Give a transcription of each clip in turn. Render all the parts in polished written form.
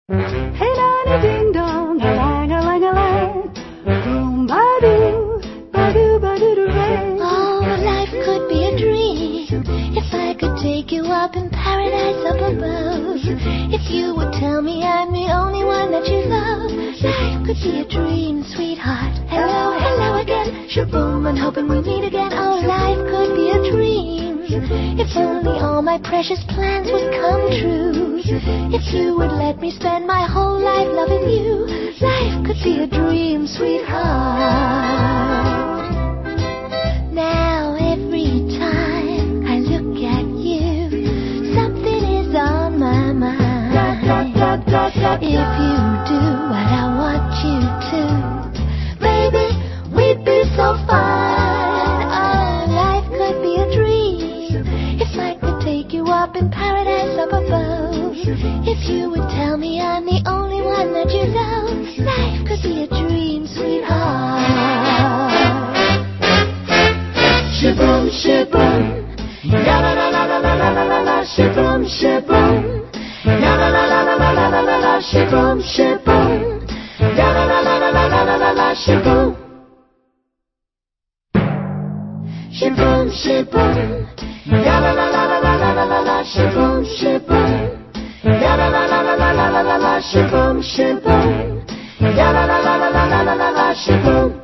Hey, nanny, ding dong, a lang, a lang, a lang. Boom, ba-doo, ba-doo, ba-doo-doo-ray. Oh, life could be a dream if I could take you up in paradise up above. If you would tell me I'm the only one that you love. Life could be a dream, sweetheart. Hello, hello again. Shaboom, I'm hoping we meet again. Oh, life could be a dream if only all my precious plans would come true. If you would let me spend my whole life loving you. Life could be a dream, sweetheart. Now every time I look at you, something is on my mind. If you do what I want you to, baby, we'd be so fine. Oh, life could be a dream if I could take you up in paradise up above. If you would tell me I'm the only one that you love. Life could be a dream, sweetheart. Shaboom, shaboom, la la la la la la la la la. Shaboom, shaboom, la la la la la la la la la la. Shaboom, shaboom, la la la la la la la la la la. Shaboom, shaboom, shaboom, la la la la la la la la la la. Shaboom, shaboom, la la la la la la la la la la. Shaboom, shaboom, la la la la la la la la la la. Shaboom.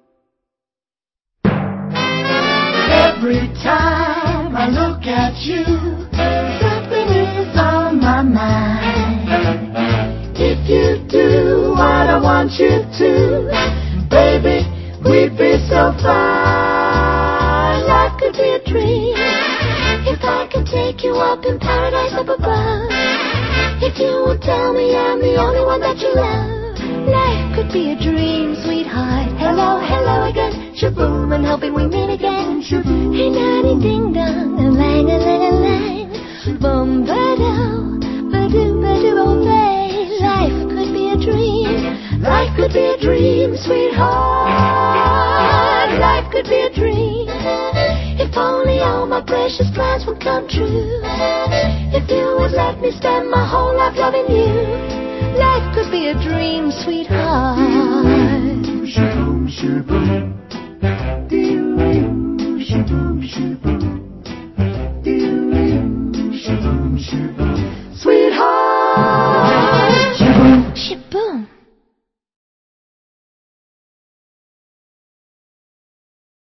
Every time I look at you, something is on my mind. If you do what I want you to, baby, we'd be so fine. Life could be a dream if I could take you up in paradise up above. If you would tell me I'm the only one that you love. Life could be a dream, sweetheart. Hello, hello again. Shaboom, and hoping we meet again. Hey, nanny, ding dong, a lang, a lang, a lang. Boom, ba-do, ba-do, ba-do, obey. Life could be a dream. Life could be a dream, sweetheart. Life could be a dream if only all my precious plans would come true. If you would let me spend my whole life loving you. Life could be a dream, sweetheart. Shaboom, shaboom, dee-oo, shaboom, shaboom.